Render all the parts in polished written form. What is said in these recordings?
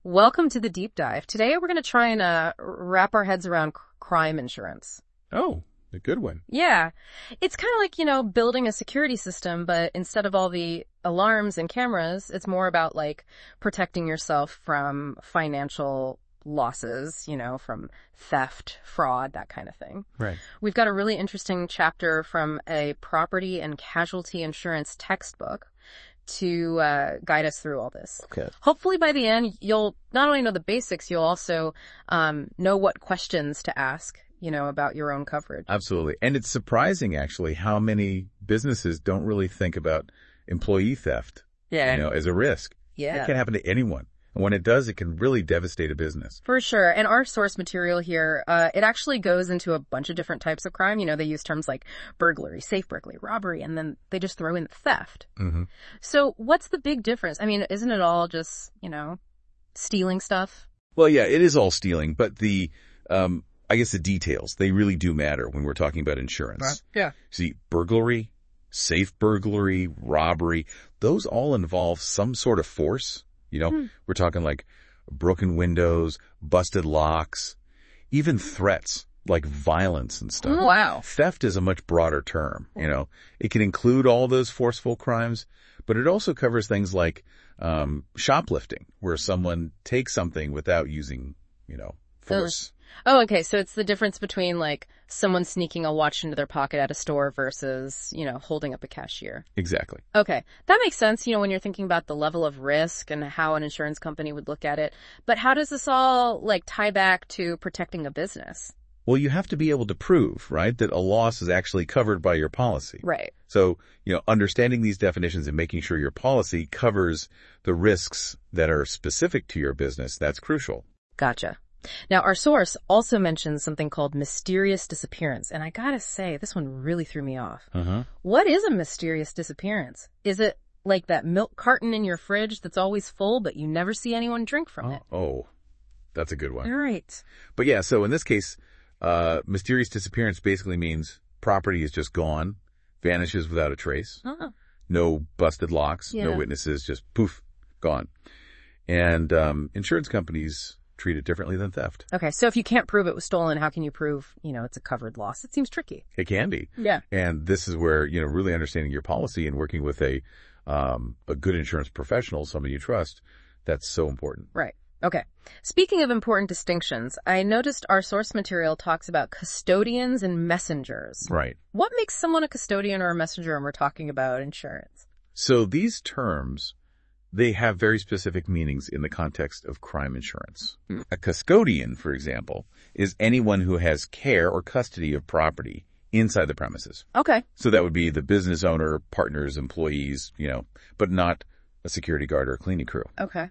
Welcome to the deep dive. Today we're going to try and wrap our heads around crime insurance. Oh, a good one. Yeah. It's kind of like, building a security system, but instead of all the alarms and cameras, it's more about like protecting yourself from financial losses, from theft, fraud, that kind of thing. Right. We've got a really interesting chapter from a property and casualty insurance textbook to guide us through all this. Okay. Hopefully by the end, you'll not only know the basics, you'll also know what questions to ask, about your own coverage. Absolutely. And it's surprising, actually, how many businesses don't really think about employee theft, as a risk. Yeah. It can happen to anyone. And when it does, it can really devastate a business. For sure. And our source material here, it actually goes into a bunch of different types of crime. They use terms like burglary, safe burglary, robbery, and then they just throw in theft. Mm-hmm. So what's the big difference? I mean, isn't it all just, stealing stuff? Well, yeah, it is all stealing, but I guess the details, they really do matter when we're talking about insurance. Yeah. See, burglary, safe burglary, robbery, those all involve some sort of force. We're talking like broken windows, busted locks, even threats like violence and stuff. Oh, wow. Theft is a much broader term, It can include all those forceful crimes, but it also covers things like shoplifting, where someone takes something without using, force. Oh, okay. So it's the difference between like someone sneaking a watch into their pocket at a store versus, holding up a cashier. Exactly. Okay. That makes sense, when you're thinking about the level of risk and how an insurance company would look at it. But how does this all like tie back to protecting a business? Well, you have to be able to prove, right, that a loss is actually covered by your policy. Right. So, understanding these definitions and making sure your policy covers the risks that are specific to your business, that's crucial. Gotcha. Now, our source also mentions something called mysterious disappearance, and I gotta say, this one really threw me off. Uh-huh. What is a mysterious disappearance? Is it like that milk carton in your fridge that's always full, but you never see anyone drink from it? Oh, that's a good one. All right. But yeah, so in this case, mysterious disappearance basically means property is just gone, vanishes without a trace. Oh. No busted locks, Yeah. no witnesses, just poof, gone. And insurance companies treat it differently than theft. Okay, so if you can't prove it was stolen, how can you prove, it's a covered loss? It seems tricky. It can be. Yeah. And this is where, really understanding your policy and working with a good insurance professional, someone you trust, that's so important. Right. Okay. Speaking of important distinctions, I noticed our source material talks about custodians and messengers. Right. What makes someone a custodian or a messenger when we're talking about insurance? So these terms, they have very specific meanings in the context of crime insurance. A custodian, for example, is anyone who has care or custody of property inside the premises. Okay. So that would be the business owner, partners, employees, but not a security guard or a cleaning crew. Okay.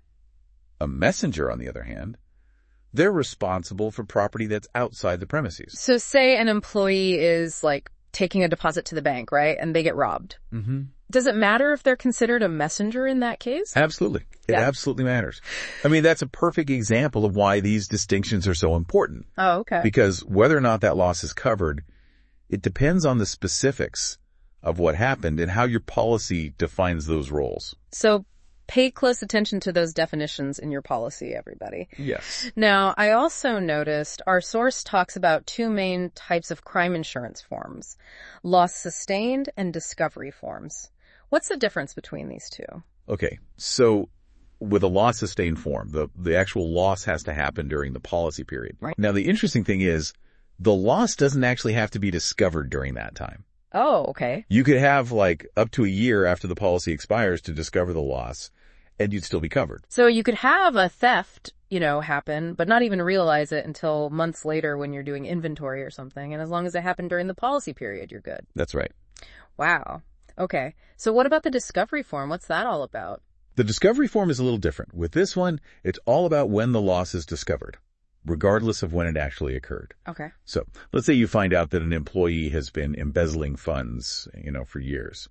A messenger, on the other hand, they're responsible for property that's outside the premises. So say an employee is like taking a deposit to the bank, right? And they get robbed. Mm-hmm. Does it matter if they're considered a messenger in that case? Absolutely. It absolutely matters. I mean, that's a perfect example of why these distinctions are so important. Oh, okay. Because whether or not that loss is covered, it depends on the specifics of what happened and how your policy defines those roles. So pay close attention to those definitions in your policy, everybody. Yes. Now, I also noticed our source talks about two main types of crime insurance forms, loss sustained and discovery forms. What's the difference between these two? Okay. So with a loss sustained form, the actual loss has to happen during the policy period. Right. Now, the interesting thing is the loss doesn't actually have to be discovered during that time. Oh, okay. You could have like up to a year after the policy expires to discover the loss, and you'd still be covered. So you could have a theft, happen, but not even realize it until months later when you're doing inventory or something. And as long as it happened during the policy period, you're good. That's right. Wow. Okay. So what about the discovery form? What's that all about? The discovery form is a little different. With this one, it's all about when the loss is discovered, regardless of when it actually occurred. Okay. So let's say you find out that an employee has been embezzling funds, for years.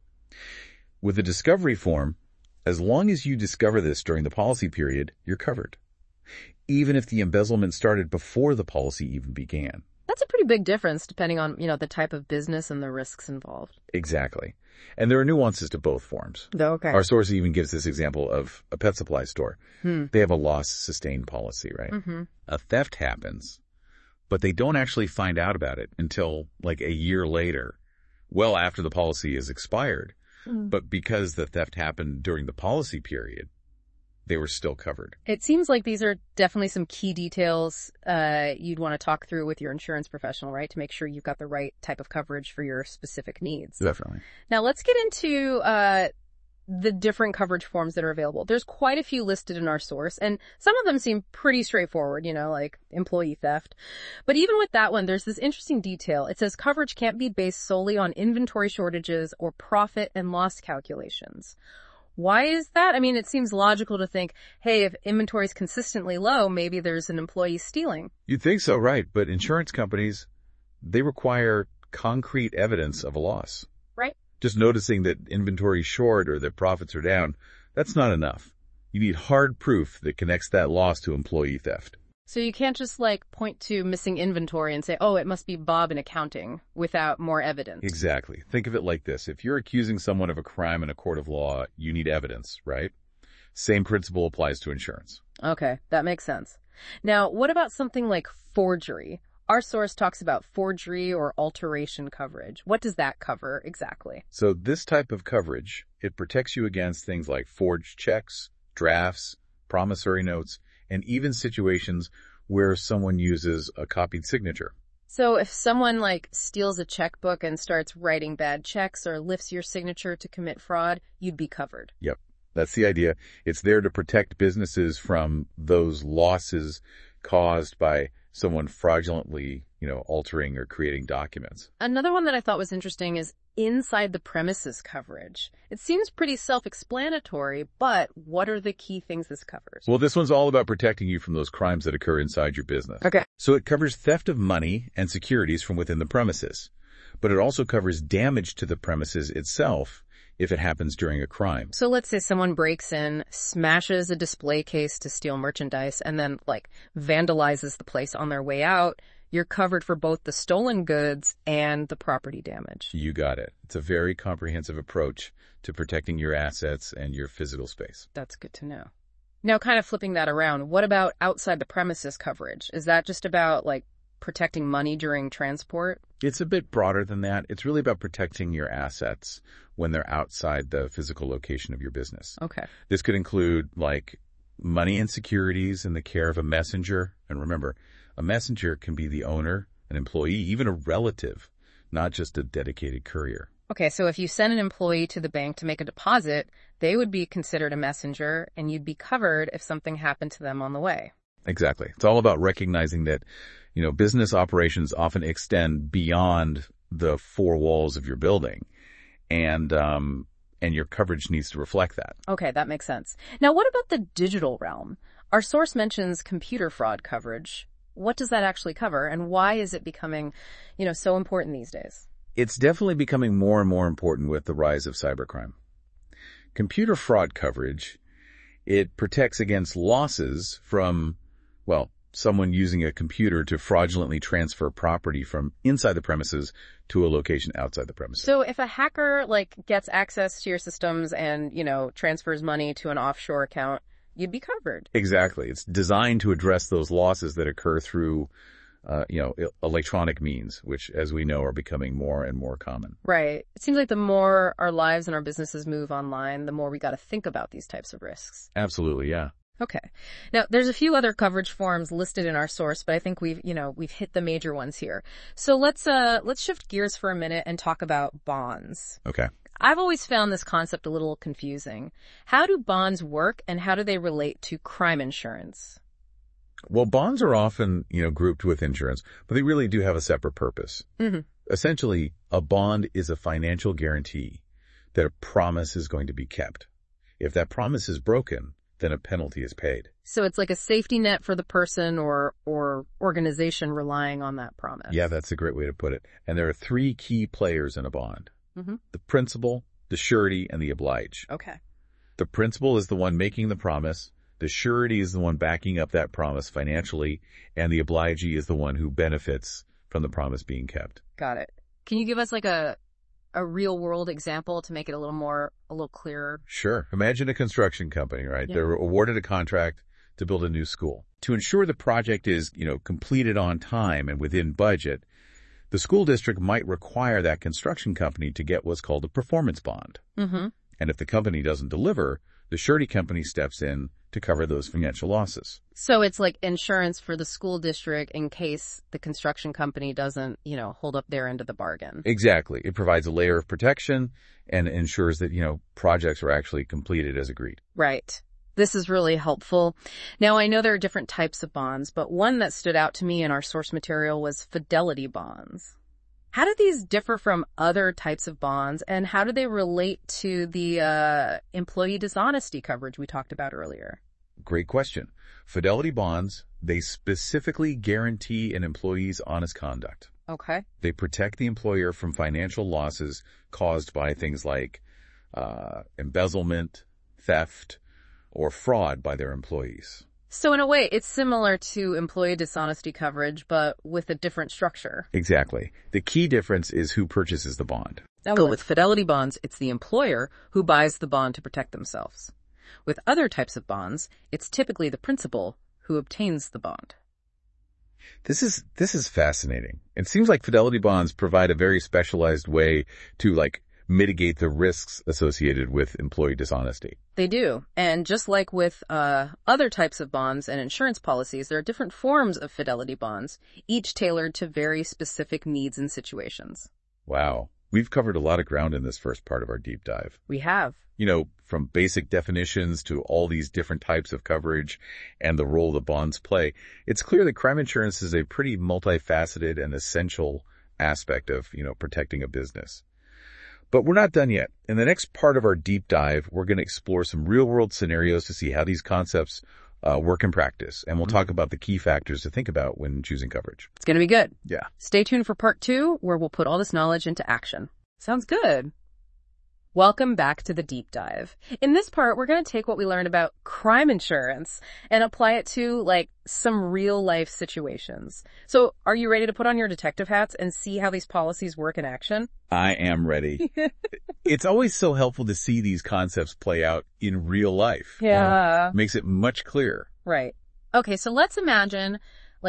With the discovery form, as long as you discover this during the policy period, you're covered, even if the embezzlement started before the policy even began. That's a pretty big difference depending on, the type of business and the risks involved. Exactly. And there are nuances to both forms. Okay. Our source even gives this example of a pet supply store. They have a loss sustained policy, right? Mm-hmm. A theft happens, but they don't actually find out about it until like a year later, well after the policy is expired. But because the theft happened during the policy period, they were still covered. It seems like these are definitely some key details you'd want to talk through with your insurance professional, right? To make sure you've got the right type of coverage for your specific needs. Definitely. Now let's get into the different coverage forms that are available. There's quite a few listed in our source, and some of them seem pretty straightforward, like employee theft. But even with that one, there's this interesting detail. It says coverage can't be based solely on inventory shortages or profit and loss calculations. Why is that? I mean, it seems logical to think, hey, if inventory is consistently low, maybe there's an employee stealing. You'd think so, right? But insurance companies, they require concrete evidence of a loss. Right. Just noticing that inventory is short or that profits are down, that's not enough. You need hard proof that connects that loss to employee theft. So you can't just point to missing inventory and say, oh, it must be Bob in accounting without more evidence. Exactly. Think of it like this. If you're accusing someone of a crime in a court of law, you need evidence, right? Same principle applies to insurance. Okay, that makes sense. Now, what about something like forgery? Our source talks about forgery or alteration coverage. What does that cover exactly? So this type of coverage, it protects you against things like forged checks, drafts, promissory notes, and even situations where someone uses a copied signature. So if someone steals a checkbook and starts writing bad checks or lifts your signature to commit fraud, you'd be covered. Yep. That's the idea. It's there to protect businesses from those losses caused by someone fraudulently, altering or creating documents. Another one that I thought was interesting is inside the premises coverage. It seems pretty self-explanatory, but what are the key things this covers? Well, this one's all about protecting you from those crimes that occur inside your business. Okay. So it covers theft of money and securities from within the premises, but it also covers damage to the premises itself if it happens during a crime. So let's say someone breaks in, smashes a display case to steal merchandise, and then vandalizes the place on their way out. You're covered for both the stolen goods and the property damage. You got it. It's a very comprehensive approach to protecting your assets and your physical space. That's good to know. Now, kind of flipping that around, what about outside the premises coverage? Is that just about protecting money during transport? It's a bit broader than that. It's really about protecting your assets when they're outside the physical location of your business. Okay. This could include money and securities in the care of a messenger. And remember, a messenger can be the owner, an employee, even a relative, not just a dedicated courier. Okay, so if you send an employee to the bank to make a deposit, they would be considered a messenger, and you'd be covered if something happened to them on the way. Exactly. It's all about recognizing that, business operations often extend beyond the four walls of your building, and your coverage needs to reflect that. Okay, that makes sense. Now, what about the digital realm? Our source mentions computer fraud coverage. What does that actually cover, and why is it becoming, so important these days? It's definitely becoming more and more important with the rise of cybercrime. Computer fraud coverage, it protects against losses from, someone using a computer to fraudulently transfer property from inside the premises to a location outside the premises. So if a hacker gets access to your systems and, transfers money to an offshore account, you'd be covered. Exactly. It's designed to address those losses that occur through, electronic means, which, as we know, are becoming more and more common. Right. It seems like the more our lives and our businesses move online, the more we got to think about these types of risks. Absolutely, yeah. Okay. Now, there's a few other coverage forms listed in our source, but I think we've hit the major ones here. So let's shift gears for a minute and talk about bonds. Okay. I've always found this concept a little confusing. How do bonds work, and how do they relate to crime insurance? Well, bonds are often, grouped with insurance, but they really do have a separate purpose. Mm-hmm. Essentially, a bond is a financial guarantee that a promise is going to be kept. If that promise is broken, then a penalty is paid. So it's like a safety net for the person or organization relying on that promise. Yeah, that's a great way to put it. And there are three key players in a bond. Mm-hmm. The principal, the surety, and the oblige. Okay. The principal is the one making the promise. The surety is the one backing up that promise financially. And the obligee is the one who benefits from the promise being kept. Got it. Can you give us like a real world example to make it a little clearer? Sure. Imagine a construction company, right? Yeah. They're awarded a contract to build a new school. To ensure the project is, completed on time and within budget, the school district might require that construction company to get what's called a performance bond. Mm-hmm. And if the company doesn't deliver, the surety company steps in to cover those financial losses. So it's like insurance for the school district in case the construction company doesn't, hold up their end of the bargain. Exactly. It provides a layer of protection and ensures that, projects are actually completed as agreed. Right. This is really helpful. Now, I know there are different types of bonds, but one that stood out to me in our source material was fidelity bonds. How do these differ from other types of bonds, and how do they relate to the employee dishonesty coverage we talked about earlier? Great question. Fidelity bonds, they specifically guarantee an employee's honest conduct. Okay. They protect the employer from financial losses caused by things like embezzlement, theft, or fraud by their employees. So in a way, it's similar to employee dishonesty coverage, but with a different structure. Exactly. The key difference is who purchases the bond. So with fidelity bonds, it's the employer who buys the bond to protect themselves. With other types of bonds, it's typically the principal who obtains the bond. This is fascinating. It seems like fidelity bonds provide a very specialized way to mitigate the risks associated with employee dishonesty. They do. And just like with other types of bonds and insurance policies, there are different forms of fidelity bonds, each tailored to very specific needs and situations. Wow. We've covered a lot of ground in this first part of our deep dive. We have. From basic definitions to all these different types of coverage and the role the bonds play, it's clear that crime insurance is a pretty multifaceted and essential aspect of, protecting a business. But we're not done yet. In the next part of our deep dive, we're going to explore some real-world scenarios to see how these concepts work in practice. And we'll talk about the key factors to think about when choosing coverage. It's going to be good. Yeah. Stay tuned for part 2, where we'll put all this knowledge into action. Sounds good. Welcome back to the deep dive. In this part, we're going to take what we learned about crime insurance and apply it to some real life situations. So are you ready to put on your detective hats and see how these policies work in action? I am ready. It's always so helpful to see these concepts play out in real life. Yeah. Makes it much clearer. Right. Okay, so let's imagine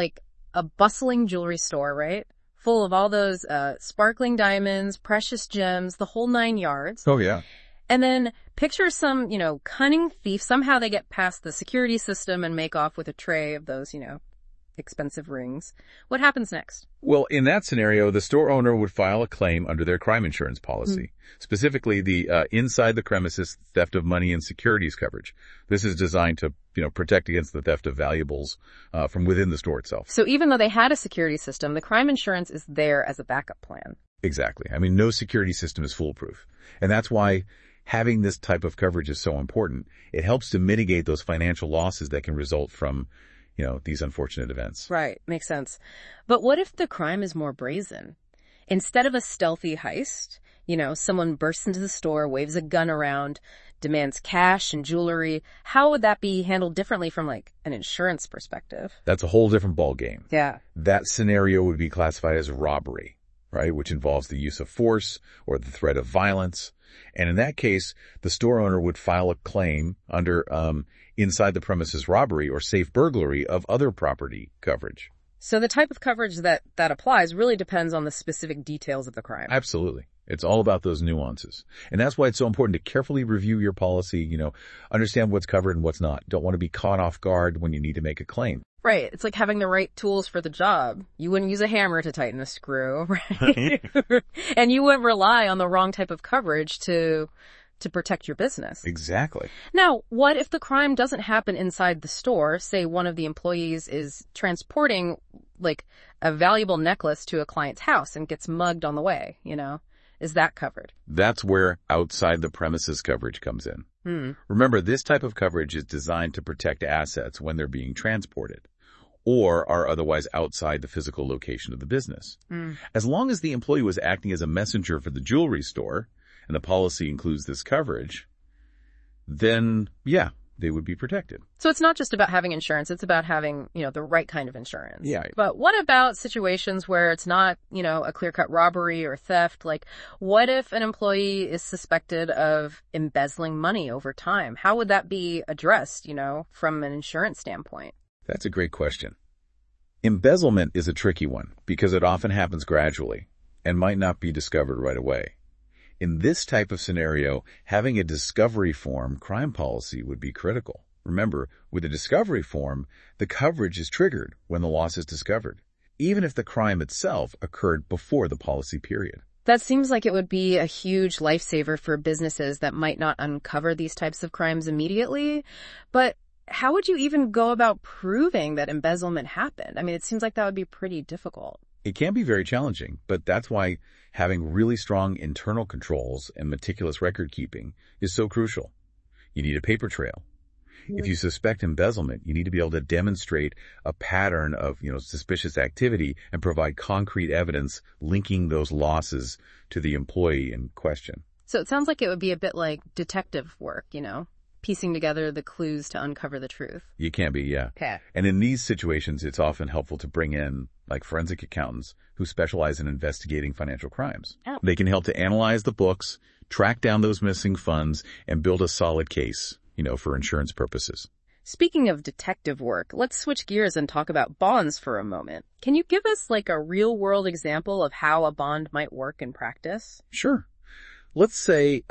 a bustling jewelry store, right? Full of all those sparkling diamonds, precious gems, the whole 9 yards. Oh, yeah. And then picture some, cunning thief. Somehow they get past the security system and make off with a tray of those, expensive rings. What happens next? Well, in that scenario, the store owner would file a claim under their crime insurance policy, specifically the inside the premises theft of money and securities coverage. This is designed to, protect against the theft of valuables from within the store itself. So even though they had a security system, the crime insurance is there as a backup plan. Exactly. I mean, no security system is foolproof. And that's why having this type of coverage is so important. It helps to mitigate those financial losses that can result from these unfortunate events. Right. Makes sense. But what if the crime is more brazen? Instead of a stealthy heist, someone bursts into the store, waves a gun around, demands cash and jewelry. How would that be handled differently from an insurance perspective? That's a whole different ballgame. Yeah. That scenario would be classified as robbery, right? Which involves the use of force or the threat of violence. And in that case, the store owner would file a claim under inside the premises robbery or safe burglary of other property coverage. So the type of coverage that applies really depends on the specific details of the crime. Absolutely. It's all about those nuances. And that's why it's so important to carefully review your policy, understand what's covered and what's not. Don't want to be caught off guard when you need to make a claim. Right. It's like having the right tools for the job. You wouldn't use a hammer to tighten a screw, right? And you wouldn't rely on the wrong type of coverage to protect your business. Exactly. Now, what if the crime doesn't happen inside the store? Say one of the employees is transporting a valuable necklace to a client's house and gets mugged on the way, Is that covered? That's where outside the premises coverage comes in. Remember, this type of coverage is designed to protect assets when they're being transported or are otherwise outside the physical location of the business. As long as the employee was acting as a messenger for the jewelry store, and the policy includes this coverage, then, they would be protected. So it's not just about having insurance, it's about having, the right kind of insurance. Yeah. But what about situations where it's not, a clear-cut robbery or theft? Like, what if an employee is suspected of embezzling money over time? How would that be addressed, from an insurance standpoint? That's a great question. Embezzlement is a tricky one because it often happens gradually and might not be discovered right away. In this type of scenario, having a discovery form crime policy would be critical. Remember, with a discovery form, the coverage is triggered when the loss is discovered, even if the crime itself occurred before the policy period. That seems like it would be a huge lifesaver for businesses that might not uncover these types of crimes immediately. But how would you even go about proving that embezzlement happened? I mean, it seems like that would be pretty difficult. It can be very challenging, but that's why having really strong internal controls and meticulous record keeping is so crucial. You need a paper trail. If you suspect embezzlement, you need to be able to demonstrate a pattern of, suspicious activity and provide concrete evidence linking those losses to the employee in question. So it sounds like it would be a bit like detective work, piecing together the clues to uncover the truth. You can be, yeah. Okay. And in these situations, it's often helpful to bring in forensic accountants who specialize in investigating financial crimes. Oh. They can help to analyze the books, track down those missing funds, and build a solid case, for insurance purposes. Speaking of detective work, let's switch gears and talk about bonds for a moment. Can you give us a real-world example of how a bond might work in practice? Sure. Let's say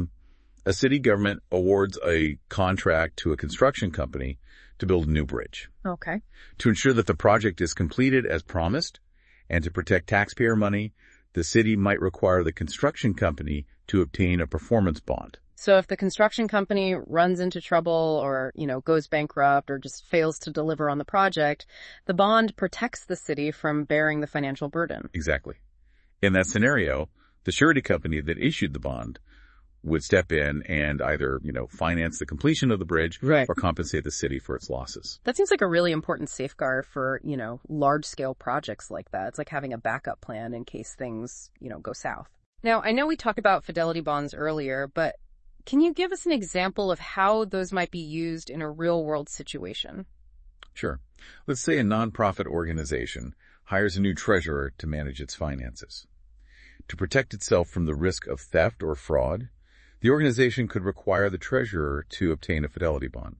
a city government awards a contract to a construction company to build a new bridge. Okay. To ensure that the project is completed as promised and to protect taxpayer money, the city might require the construction company to obtain a performance bond. So if the construction company runs into trouble or, goes bankrupt or just fails to deliver on the project, the bond protects the city from bearing the financial burden. Exactly. In that scenario, the surety company that issued the bond would step in and either, finance the completion of the bridge right, or compensate the city for its losses. That seems like a really important safeguard for, large-scale projects like that. It's like having a backup plan in case things, go south. Now, I know we talked about fidelity bonds earlier, but can you give us an example of how those might be used in a real-world situation? Sure. Let's say a nonprofit organization hires a new treasurer to manage its finances. To protect itself from the risk of theft or fraud, the organization could require the treasurer to obtain a fidelity bond.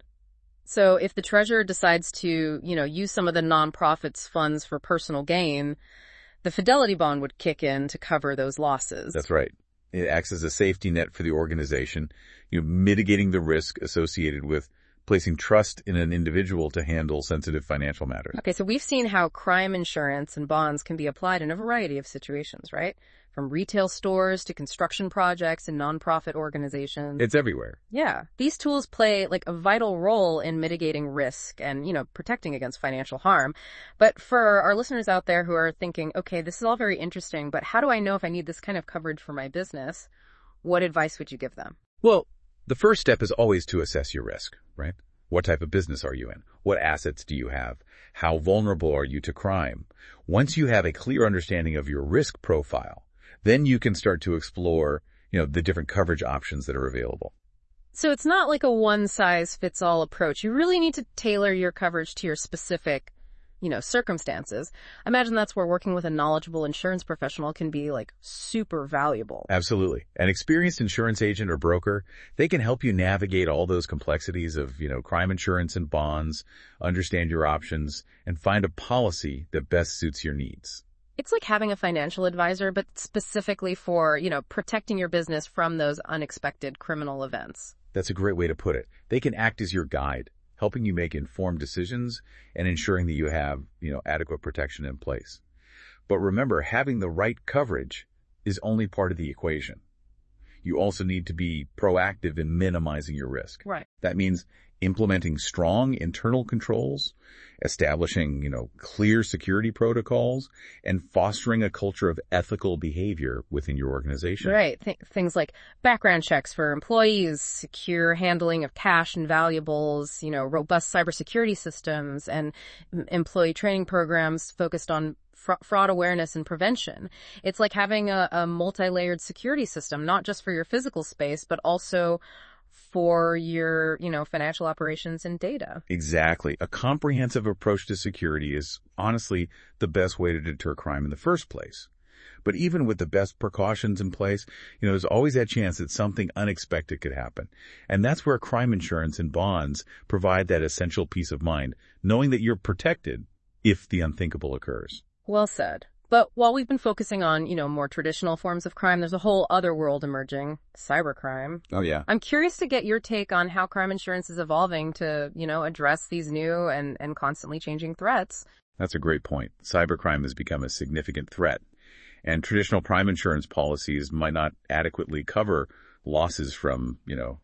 So if the treasurer decides to, use some of the nonprofit's funds for personal gain, the fidelity bond would kick in to cover those losses. That's right. It acts as a safety net for the organization, mitigating the risk associated with placing trust in an individual to handle sensitive financial matters. Okay, so we've seen how crime insurance and bonds can be applied in a variety of situations, right? From retail stores to construction projects and nonprofit organizations. It's everywhere. Yeah. These tools play a vital role in mitigating risk and, protecting against financial harm. But for our listeners out there who are thinking, okay, this is all very interesting, but how do I know if I need this kind of coverage for my business? What advice would you give them? Well, the first step is always to assess your risk, right? What type of business are you in? What assets do you have? How vulnerable are you to crime? Once you have a clear understanding of your risk profile, then you can start to explore, the different coverage options that are available. So it's not like a one-size-fits-all approach. You really need to tailor your coverage to your specific, circumstances. I imagine that's where working with a knowledgeable insurance professional can be super valuable. Absolutely. An experienced insurance agent or broker, they can help you navigate all those complexities of, crime insurance and bonds, understand your options, and find a policy that best suits your needs. It's like having a financial advisor, but specifically for, protecting your business from those unexpected criminal events. That's a great way to put it. They can act as your guide, helping you make informed decisions and ensuring that you have, adequate protection in place. But remember, having the right coverage is only part of the equation. You also need to be proactive in minimizing your risk. Right. That means implementing strong internal controls, establishing, clear security protocols, and fostering a culture of ethical behavior within your organization. Right. Things like background checks for employees, secure handling of cash and valuables, robust cybersecurity systems, and employee training programs focused on fraud awareness and prevention. It's like having a multi-layered security system, not just for your physical space, but also for your, financial operations and data. Exactly. A comprehensive approach to security is honestly the best way to deter crime in the first place. But even with the best precautions in place, there's always that chance that something unexpected could happen. And that's where crime insurance and bonds provide that essential peace of mind, knowing that you're protected if the unthinkable occurs. Well said. But while we've been focusing on, more traditional forms of crime, there's a whole other world emerging, cybercrime. Oh, yeah. I'm curious to get your take on how crime insurance is evolving to, address these new and constantly changing threats. That's a great point. Cybercrime has become a significant threat, and traditional crime insurance policies might not adequately cover losses from,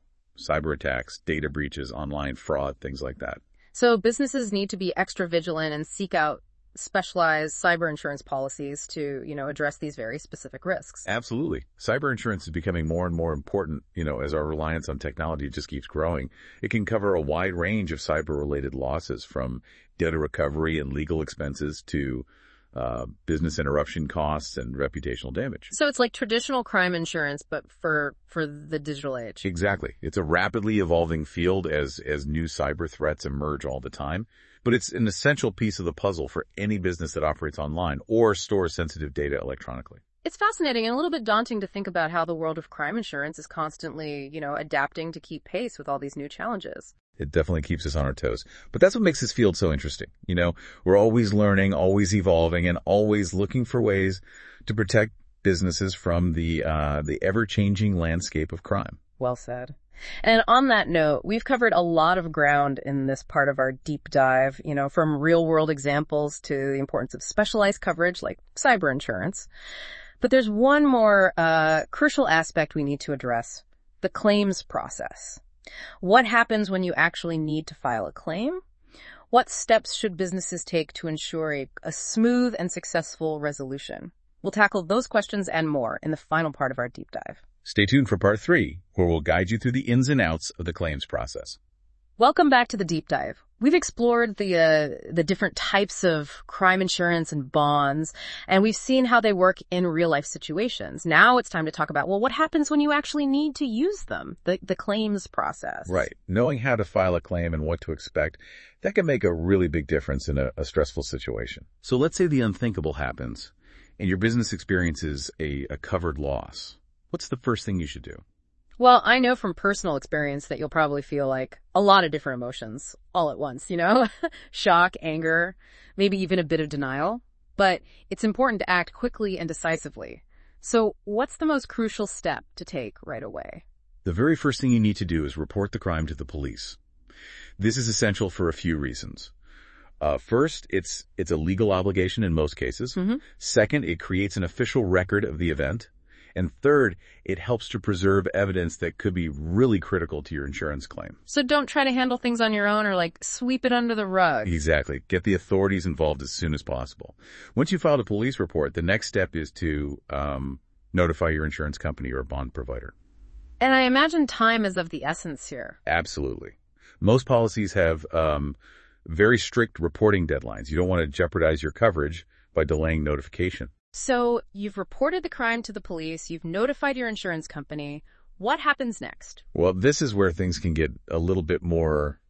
cyber attacks, data breaches, online fraud, things like that. So businesses need to be extra vigilant and seek out specialized cyber insurance policies to, address these very specific risks. Absolutely. Cyber insurance is becoming more and more important, as our reliance on technology just keeps growing. It can cover a wide range of cyber-related losses, from data recovery and legal expenses to business interruption costs and reputational damage. So it's like traditional crime insurance, but for the digital age. Exactly. It's a rapidly evolving field as new cyber threats emerge all the time. But it's an essential piece of the puzzle for any business that operates online or stores sensitive data electronically. It's fascinating and a little bit daunting to think about how the world of crime insurance is constantly, adapting to keep pace with all these new challenges. It definitely keeps us on our toes. But that's what makes this field so interesting. We're always learning, always evolving, and always looking for ways to protect businesses from the ever-changing landscape of crime. Well said. And on that note, we've covered a lot of ground in this part of our deep dive, from real-world examples to the importance of specialized coverage like cyber insurance. But there's one more crucial aspect we need to address: the claims process. What happens when you actually need to file a claim? What steps should businesses take to ensure a smooth and successful resolution? We'll tackle those questions and more in the final part of our deep dive. Stay tuned for part 3, where we'll guide you through the ins and outs of the claims process. Welcome back to the deep dive. We've explored the different types of crime insurance and bonds, and we've seen how they work in real-life situations. Now it's time to talk about, what happens when you actually need to use them, the claims process. Right. Knowing how to file a claim and what to expect, that can make a really big difference in a stressful situation. So let's say the unthinkable happens, and your business experiences a covered loss. What's the first thing you should do? Well, I know from personal experience that you'll probably feel like a lot of different emotions all at once, shock, anger, maybe even a bit of denial. But it's important to act quickly and decisively. So what's the most crucial step to take right away? The very first thing you need to do is report the crime to the police. This is essential for a few reasons. First, it's a legal obligation in most cases. Mm-hmm. Second, it creates an official record of the event. And third, it helps to preserve evidence that could be really critical to your insurance claim. So don't try to handle things on your own or sweep it under the rug. Exactly. Get the authorities involved as soon as possible. Once you filed a police report, the next step is to notify your insurance company or bond provider. And I imagine time is of the essence here. Absolutely. Most policies have very strict reporting deadlines. You don't want to jeopardize your coverage by delaying notification. So you've reported the crime to the police, you've notified your insurance company. What happens next? Well, this is where things can get a little bit more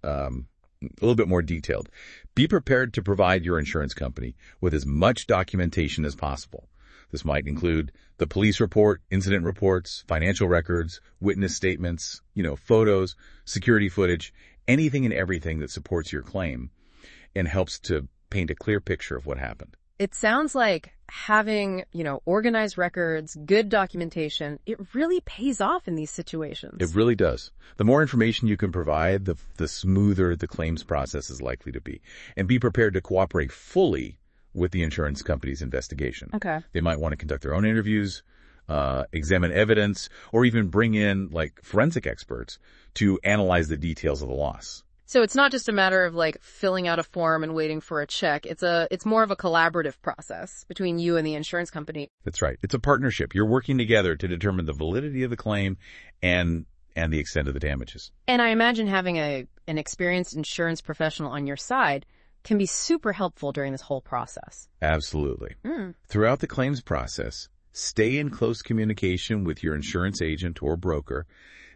detailed. Be prepared to provide your insurance company with as much documentation as possible. This might include the police report, incident reports, financial records, witness statements, photos, security footage, anything and everything that supports your claim and helps to paint a clear picture of what happened. It sounds like having, organized records, good documentation, it really pays off in these situations. It really does. The more information you can provide, the smoother the claims process is likely to be. And be prepared to cooperate fully with the insurance company's investigation. Okay. They might want to conduct their own interviews, examine evidence, or even bring in forensic experts to analyze the details of the loss. So it's not just a matter of filling out a form and waiting for a check. It's more of a collaborative process between you and the insurance company. That's right. It's a partnership. You're working together to determine the validity of the claim and the extent of the damages. And I imagine having an experienced insurance professional on your side can be super helpful during this whole process. Absolutely. Throughout the claims process, stay in close communication with your insurance agent or broker.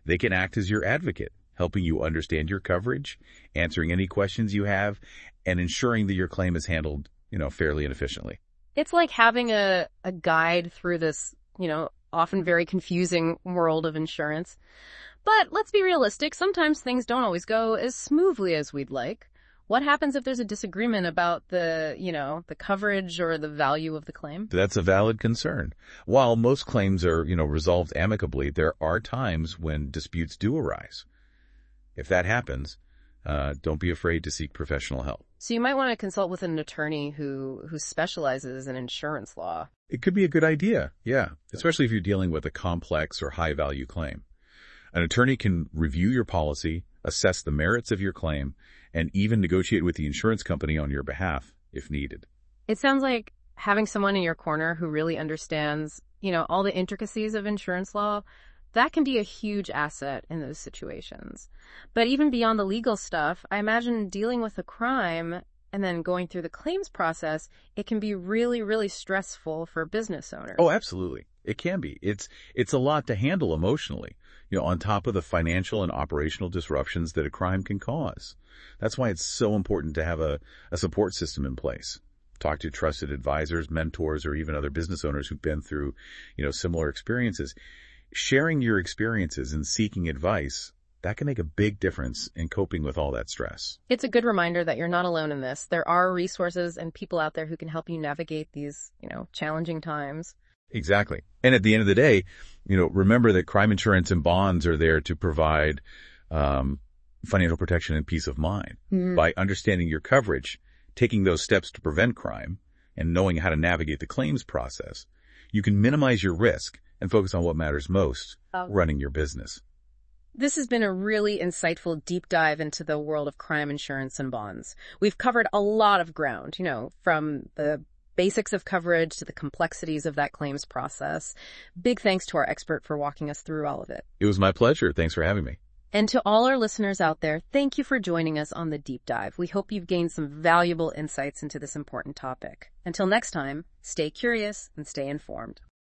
They can act as your advocate, helping you understand your coverage, answering any questions you have, and ensuring that your claim is handled, fairly and efficiently. It's like having a guide through this, often very confusing world of insurance. But let's be realistic. Sometimes things don't always go as smoothly as we'd like. What happens if there's a disagreement about the coverage or the value of the claim? That's a valid concern. While most claims are, resolved amicably, there are times when disputes do arise. If that happens, don't be afraid to seek professional help. So you might want to consult with an attorney who specializes in insurance law. It could be a good idea, yeah, especially if you're dealing with a complex or high-value claim. An attorney can review your policy, assess the merits of your claim, and even negotiate with the insurance company on your behalf if needed. It sounds like having someone in your corner who really understands, all the intricacies of insurance law, that can be a huge asset in those situations. But even beyond the legal stuff, I imagine dealing with a crime and then going through the claims process, it can be really, really stressful for business owners. Oh, absolutely. It can be. It's a lot to handle emotionally, on top of the financial and operational disruptions that a crime can cause. That's why it's so important to have a support system in place. Talk to trusted advisors, mentors, or even other business owners who've been through, similar experiences. Sharing your experiences and seeking advice, that can make a big difference in coping with all that stress. It's a good reminder that you're not alone in this. There are resources and people out there who can help you navigate these, challenging times. Exactly. And at the end of the day, remember that crime insurance and bonds are there to provide financial protection and peace of mind. Mm-hmm. By understanding your coverage, taking those steps to prevent crime, and knowing how to navigate the claims process, you can minimize your risk and focus on what matters most, running your business. This has been a really insightful deep dive into the world of crime insurance and bonds. We've covered a lot of ground, from the basics of coverage to the complexities of that claims process. Big thanks to our expert for walking us through all of it. It was my pleasure. Thanks for having me. And to all our listeners out there, thank you for joining us on the deep dive. We hope you've gained some valuable insights into this important topic. Until next time, stay curious and stay informed.